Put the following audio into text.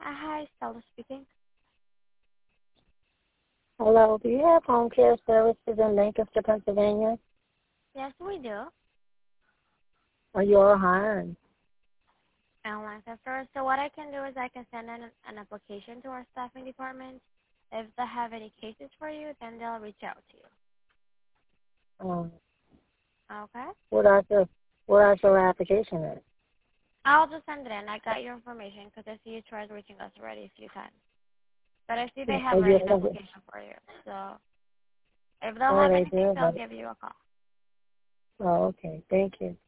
Hi, Stella speaking. Hello, do you have home care services in Lancaster, Pennsylvania? Yes, we do. Or you're hiring? And Lancaster. So what I can do is I can send an application to our staffing department. If they have any cases for you, then they'll reach out to you. Um, Okay? what are your application at? I'll just send it in. I got your information because I see you tried reaching us already a few times. But I see they have Oh, already you're an thinking, application for you. So if they'll oh, have they anything, do? they'll give you a call. Oh, okay. Thank you.